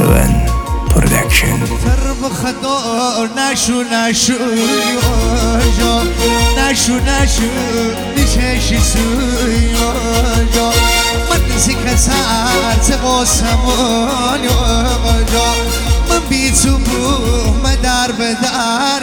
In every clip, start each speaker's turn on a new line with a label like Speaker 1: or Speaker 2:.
Speaker 1: 7 Production.
Speaker 2: ترب خدا نشو نشو نششی سوی من زکتر تقاسمان من بی تو بوم در به در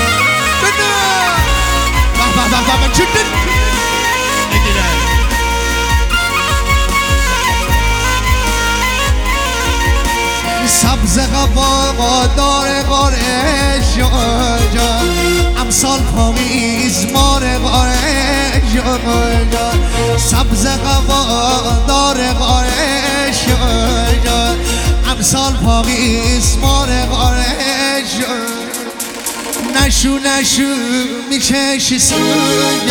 Speaker 2: سبز قبا دار غارش امسال پامیز مار غارش سبز قبا دار غارش امسال پامیز مار غارش نشو میکشی سوی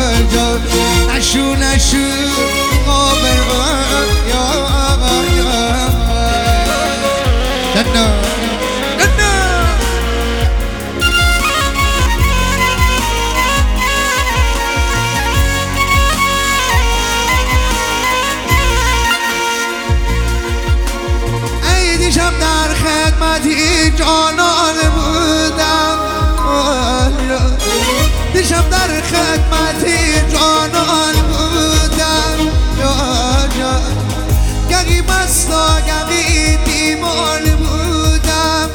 Speaker 2: نشو قابل ای دیشب در خدمتی جانان بودم دیشب در خدمتی جانان بودم گهی مستا گهی بیمار بودم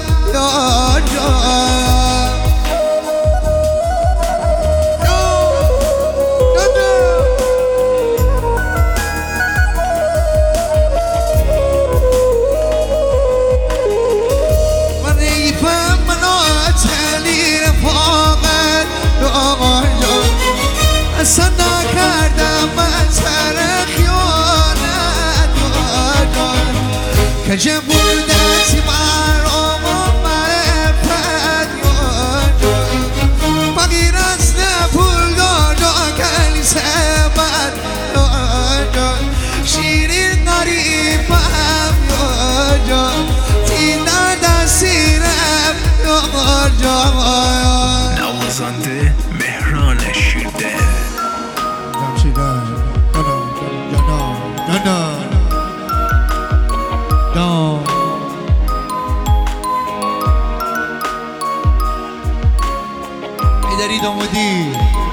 Speaker 2: من ریفم مناطلی رفاقت اصلا نکردم من سر خیانت کجا بودتی مرام و معرفت فقیر از پول دادا کلیسه من شیرین غریبم تین در سیرم
Speaker 1: نوازنده مهران شیرده.
Speaker 2: ایداری دامودی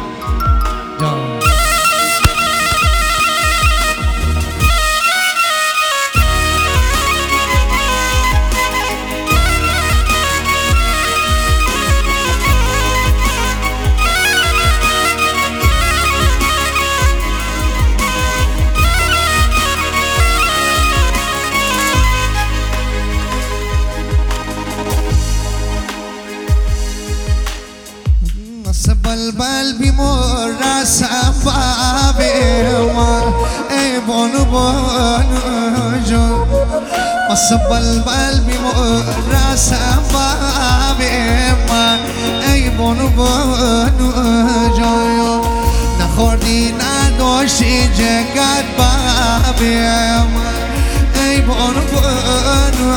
Speaker 2: بلبل بیمار سبب من ای بانو جان واسه بلبل بیمار سبب من ای بانو جان نخوردی نداشتی جگت باب من ای بانو